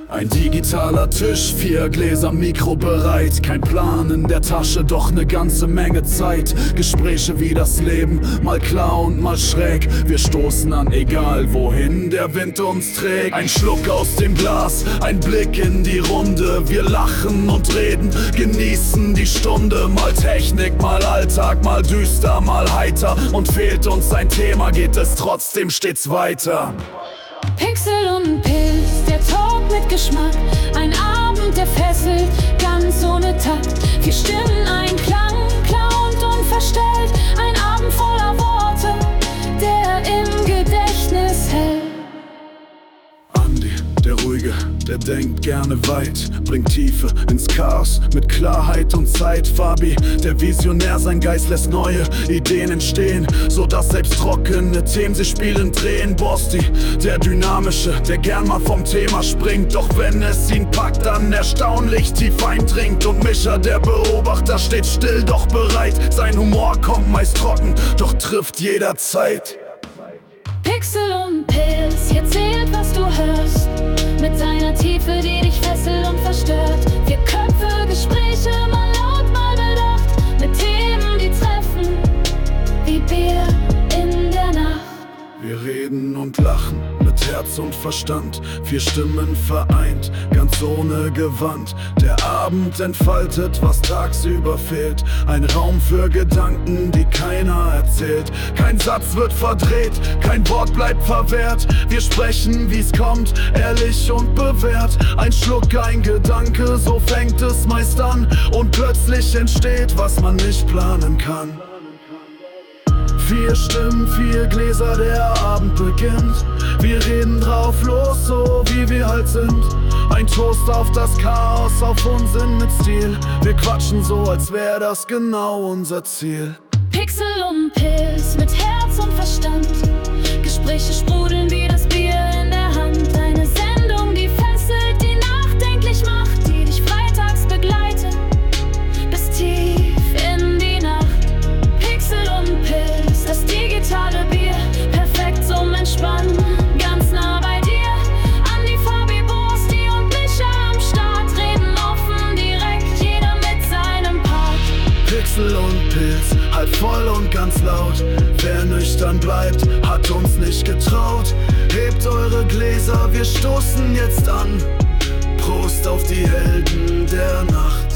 Ein digitaler Tisch, 4 Gläser, Mikro bereit. Kein Plan in der Tasche, doch ne ganze Menge Zeit. Gespräche wie das Leben, mal klar und mal schräg. Wir stoßen an, egal wohin der Wind uns trägt. Ein Schluck aus dem Glas, ein Blick in die Runde. Wir lachen und reden, genießen die Stunde. Mal Technik, mal Alltag, mal düster, mal heiter. Und fehlt uns ein Thema, geht es trotzdem stets weiter. Pixel und Pilz, der Talk mit Geschmack. Ein Abend, der fesselt, ganz ohne Takt. 4 Stimmen, ein Klang, klar und unverstellt. Ein Abend voller Worte, der im Gedächtnis hält. Andi, der Ruhige, der denkt gerne weit, bringt Tiefe ins Chaos mit Klarheit und Zeit. Fabi, der Visionär, sein Geist lässt neue Ideen entstehen, sodass selbst trockene Themen sich spielend drehen. Bosti, der Dynamische, der gern mal vom Thema springt, doch wenn es ihn packt, dann erstaunlich tief eindringt. Und Mischa, der Beobachter, steht still, doch bereit. Sein Humor kommt meist trocken, doch trifft jederzeit. Pixel und Pilz, hier zählt, was du hörst. Mit seiner Tiefe, die dich fesselt und verstört. 4 Köpfe, Gespräche, mal laut, mal bedacht. Mit Themen, die treffen, wie Bier in der Nacht. Wir reden und lachen mit Herz und Verstand, 4 Stimmen vereint, ganz ohne Gewand. Der Abend entfaltet, was tagsüber fehlt. Ein Raum für Gedanken, die keiner erzählt. Kein Satz wird verdreht, kein Wort bleibt verwehrt. Wir sprechen, wie's kommt, ehrlich und bewährt. Ein Schluck, ein Gedanke, so fängt es meist an. Und plötzlich entsteht, was man nicht planen kann. 4 Stimmen, 4 Gläser, der Abend beginnt. Wir reden drauf los, so wie wir halt sind. Ein Toast auf das Chaos, auf Unsinn mit Stil. Wir quatschen so, als wär das genau unser Ziel. Pixel und Pilz, mit Herz und Verstand. Gespräche sprudeln wie das Bier in der Hand. Eine Sendung, die fesselt, die nachdenklich macht, die dich freitags begleitet bis tief in die Nacht. Pixel und Pilz, das digitale Bier, perfekt zum Entspannen, ganz nah bei dir. Andi, Fabi, Bosti und Mischa am Start, reden offen, direkt, jeder mit seinem Part. Pixel und Pilz, halt voll und ganz laut. Wer nüchtern bleibt, hat uns nicht getraut. Hebt eure Gläser, wir stoßen jetzt an. Prost auf die Helden der Nacht.